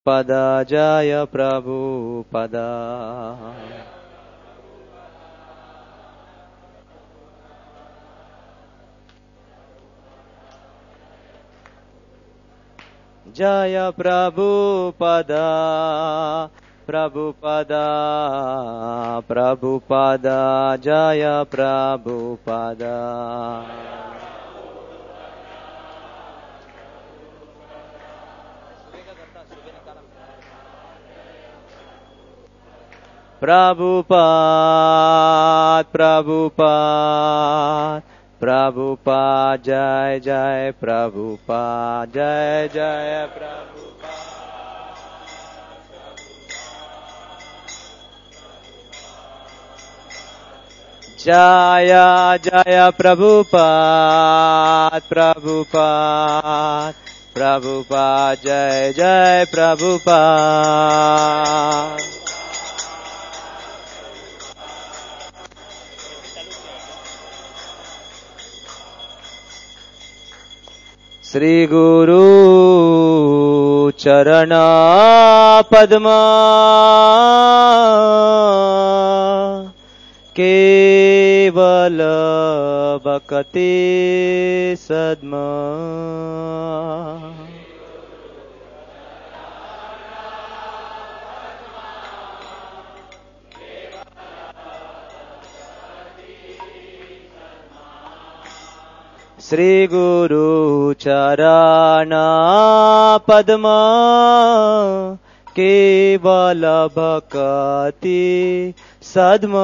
पदा जय प्रभु पदा जय प्रभु पदा प्रभु पदा प्रभु पदा जय प्रभु पदा प्रभुपाद प्रभुपाद प्रभुपाद जय जय प्रभुपाद जय जय प्रभुपाद जय जय प्रभुपाद प्रभुपाद प्रभुपाद जय जय प्रभुपाद श्री गुरु चरण पद्मा केवल बकते सद्मा श्री गुरु चरण पद्मा केवल भक्ति सद्मा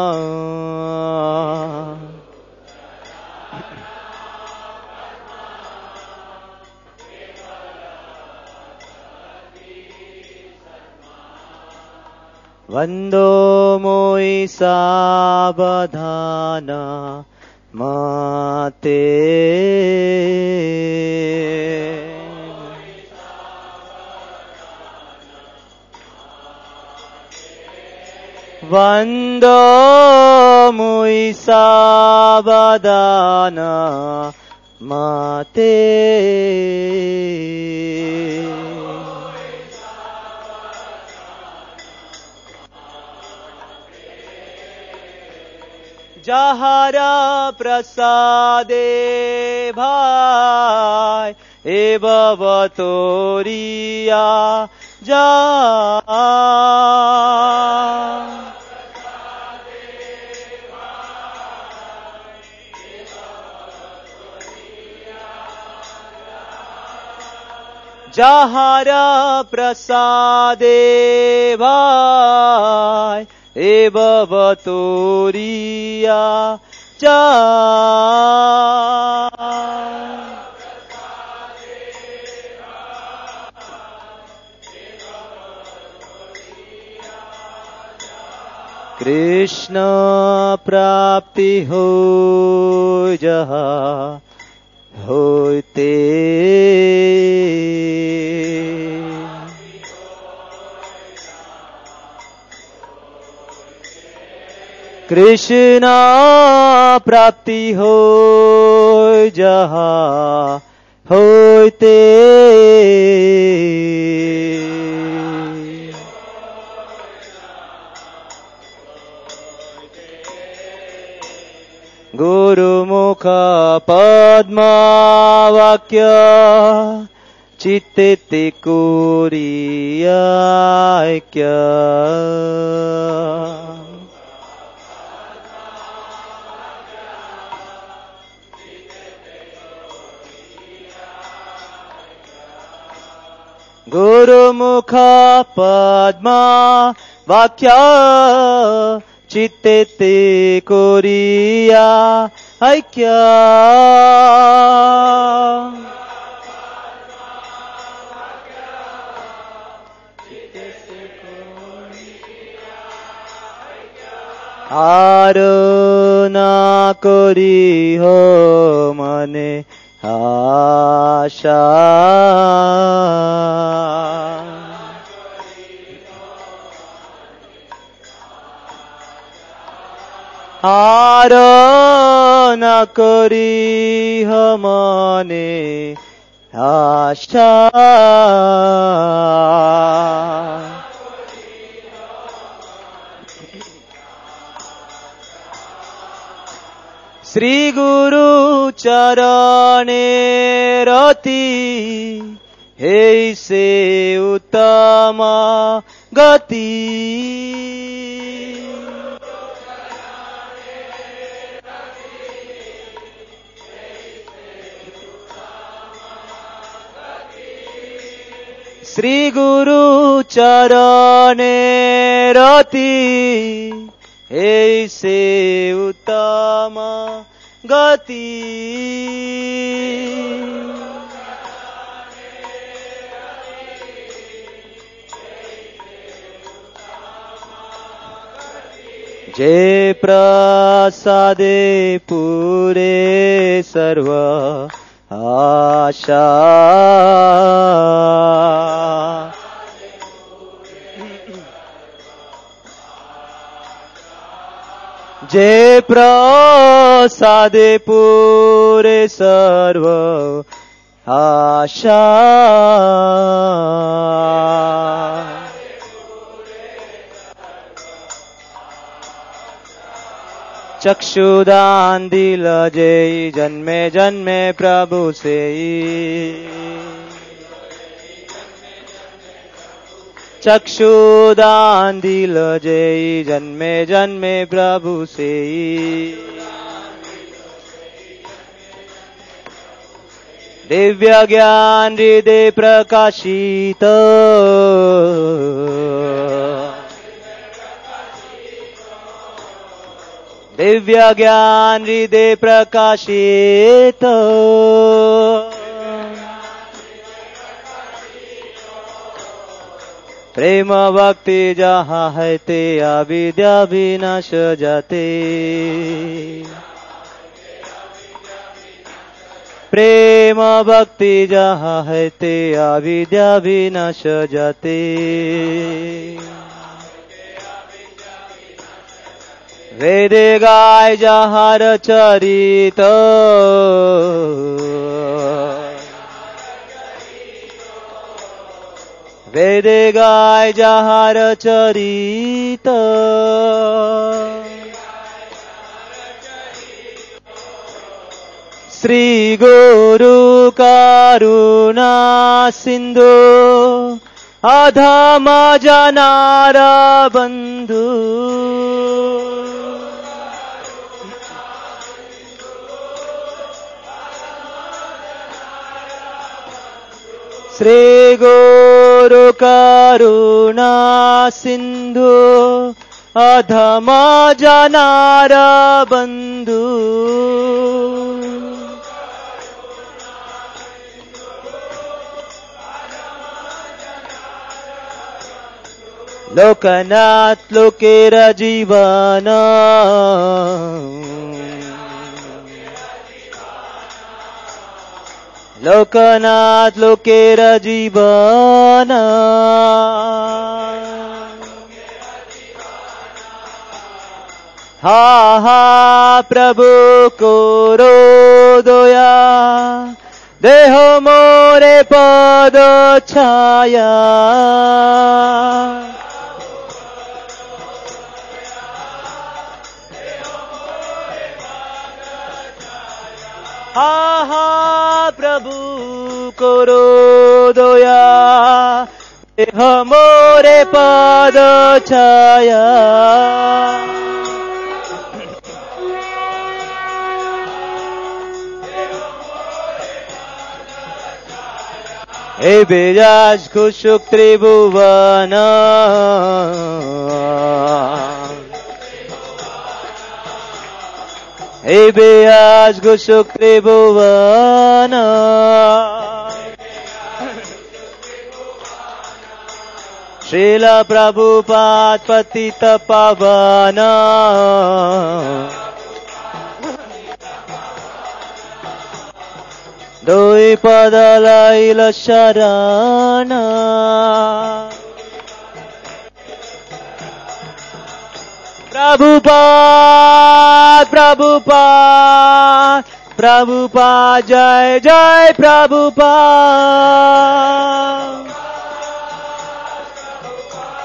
वंदो मोई सावधान माते वंदो मुई सावधान माते जहारा प्रसादे भाई एव बतोरिया जा जहारा प्रसादे भाई एव बतोरिया जा कृष्ण प्राप्ति हो जहा होते कृष्ण प्राप्ति हो जहा होते गुरुमुख पद्मा वाक्य चित्ते कुरियाक्य गुरुमुख पद्मा वाक्य चित्ते कोरिया ऐक्य आरोना करी हो मने आशा आरोना करी हो मने आशा श्री गुरु चरणे रति हे से उत्तम गति श्री गुरु चरणे रति हे से उत्तम गति जे प्रसादे पूरे सर्व आशा जे प्रसादे पूरे सर्व आशा चक्षुदान दिल जय जन्मे जन्मे प्रभु से चक्षुदान दिल जय जन्मे जन्मे प्रभु से दिव्य ज्ञान हृदय प्रकाशित दिव्य ज्ञान हृदय प्रकाशित प्रेम भक्ति जहाँ है ते अविद्या विनाश जाते प्रेम भक्ति जहाँ है ते अविद्या विनाश जाते वेद गाय जहाँ चरित वेद गाय जहाँ चरित श्री गुरु करुणा सिंधु अधम जनार बंधु श्री गुरु करुणा सिंधु अधम जनार बंधु लोकनाथ लोकेर जीवन लोकनाथ लोकेर जीवन हा हा प्रभु कोरो दया देह मोरे पद छाया हा हा प्रभु करो दया देह मोरे पद छाया ए बेजाज खुशुक त्रिभुवन ए बेज खुशुक त्रिभुवन श्रील प्रभुपाद पतित पावन दुई पद लैल शरण प्रभुपाद प्रभुपाद प्रभुपाद जय जय प्रभुपाद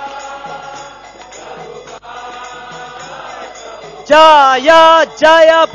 जय जय